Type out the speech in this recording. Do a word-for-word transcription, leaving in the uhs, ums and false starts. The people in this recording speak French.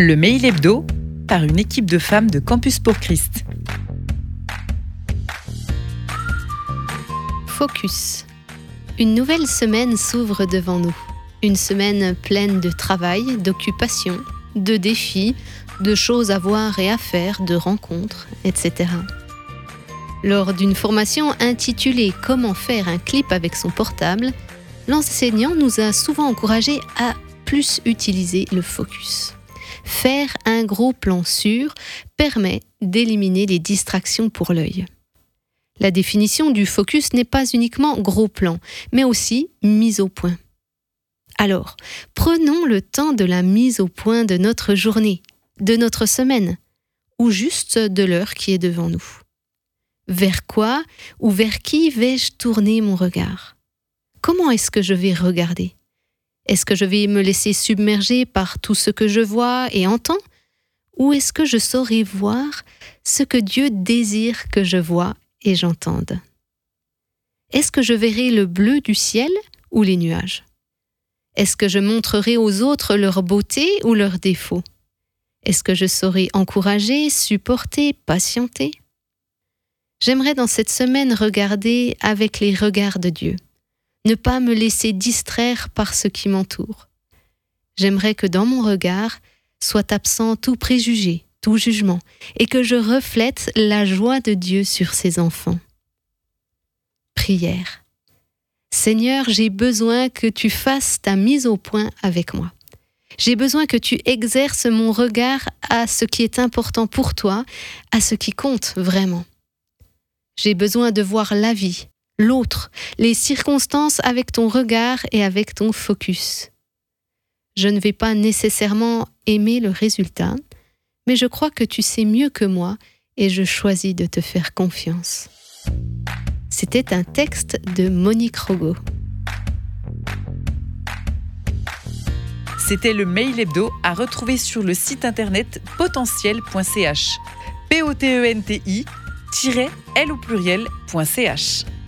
Le Mail Hebdo par une équipe de femmes de Campus pour Christ. Focus. Une nouvelle semaine s'ouvre devant nous. Une semaine pleine de travail, d'occupations, de défis, de choses à voir et à faire, de rencontres, et cetera. Lors d'une formation intitulée « Comment faire un clip avec son portable », l'enseignant nous a souvent encouragés à plus utiliser le focus. Faire un gros plan sûr permet d'éliminer les distractions pour l'œil. La définition du focus n'est pas uniquement gros plan, mais aussi mise au point. Alors, prenons le temps de la mise au point de notre journée, de notre semaine, ou juste de l'heure qui est devant nous. Vers quoi ou vers qui vais-je tourner mon regard ? Comment est-ce que je vais regarder ? Est-ce que je vais me laisser submerger par tout ce que je vois et entends ? Ou est-ce que je saurai voir ce que Dieu désire que je vois et j'entende ? Est-ce que je verrai le bleu du ciel ou les nuages ? Est-ce que je montrerai aux autres leur beauté ou leurs défauts ? Est-ce que je saurai encourager, supporter, patienter ? J'aimerais dans cette semaine regarder avec les regards de Dieu. Ne pas me laisser distraire par ce qui m'entoure. J'aimerais que dans mon regard soit absent tout préjugé, tout jugement, et que je reflète la joie de Dieu sur ses enfants. Prière. Seigneur, j'ai besoin que tu fasses ta mise au point avec moi. J'ai besoin que tu exerces mon regard à ce qui est important pour toi, à ce qui compte vraiment. J'ai besoin de voir la vie, l'autre, les circonstances avec ton regard et avec ton focus. Je ne vais pas nécessairement aimer le résultat, mais je crois que tu sais mieux que moi et je choisis de te faire confiance. C'était un texte de Monique Rogo. C'était le Mail Hebdo à retrouver sur le site internet potentiel point c h. P O T E N T I L au pluriel point c h.